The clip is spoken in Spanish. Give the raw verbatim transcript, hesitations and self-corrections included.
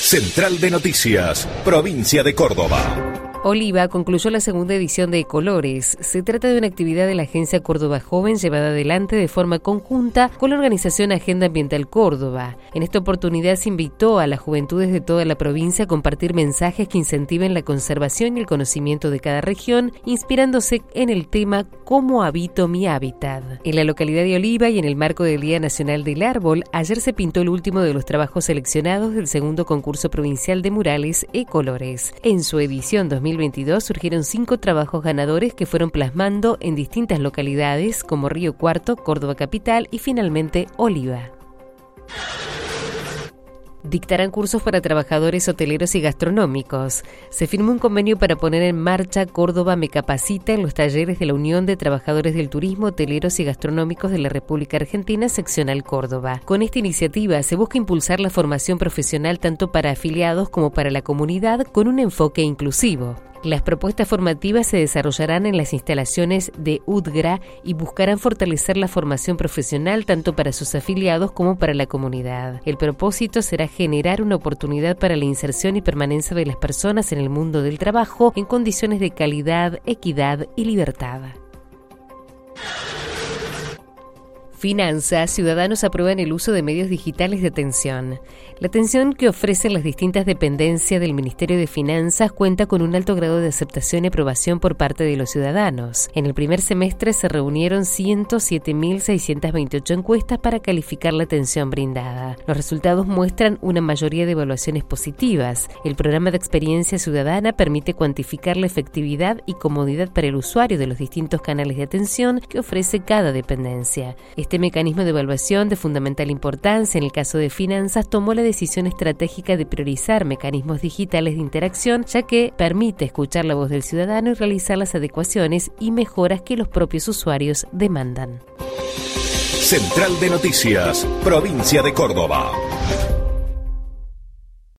Central de Noticias, Provincia de Córdoba. Oliva concluyó la segunda edición de Ecolores. Se trata de una actividad de la Agencia Córdoba Joven llevada adelante de forma conjunta con la organización Agenda Ambiental Córdoba. En esta oportunidad se invitó a las juventudes de toda la provincia a compartir mensajes que incentiven la conservación y el conocimiento de cada región, inspirándose en el tema ¿Cómo habito mi hábitat? En la localidad de Oliva y en el marco del Día Nacional del Árbol, ayer se pintó el último de los trabajos seleccionados del segundo concurso provincial de murales Ecolores. En su edición dos mil veintidós surgieron cinco trabajos ganadores que fueron plasmando en distintas localidades como Río Cuarto, Córdoba Capital y finalmente Oliva. Dictarán cursos para trabajadores hoteleros y gastronómicos. Se firmó un convenio para poner en marcha Córdoba Me Capacita en los talleres de la Unión de Trabajadores del Turismo, Hoteleros y Gastronómicos de la República Argentina, seccional Córdoba. Con esta iniciativa se busca impulsar la formación profesional tanto para afiliados como para la comunidad con un enfoque inclusivo. Las propuestas formativas se desarrollarán en las instalaciones de U D G R A y buscarán fortalecer la formación profesional tanto para sus afiliados como para la comunidad. El propósito será generar una oportunidad para la inserción y permanencia de las personas en el mundo del trabajo en condiciones de calidad, equidad y libertad. Finanzas, ciudadanos aprueban el uso de medios digitales de atención. La atención que ofrecen las distintas dependencias del Ministerio de Finanzas cuenta con un alto grado de aceptación y aprobación por parte de los ciudadanos. En el primer semestre se reunieron ciento siete mil seiscientas veintiocho encuestas para calificar la atención brindada. Los resultados muestran una mayoría de evaluaciones positivas. El programa de experiencia ciudadana permite cuantificar la efectividad y comodidad para el usuario de los distintos canales de atención que ofrece cada dependencia. Este mecanismo de evaluación de fundamental importancia en el caso de finanzas tomó la decisión estratégica de priorizar mecanismos digitales de interacción, ya que permite escuchar la voz del ciudadano y realizar las adecuaciones y mejoras que los propios usuarios demandan. Central de Noticias, Provincia de Córdoba.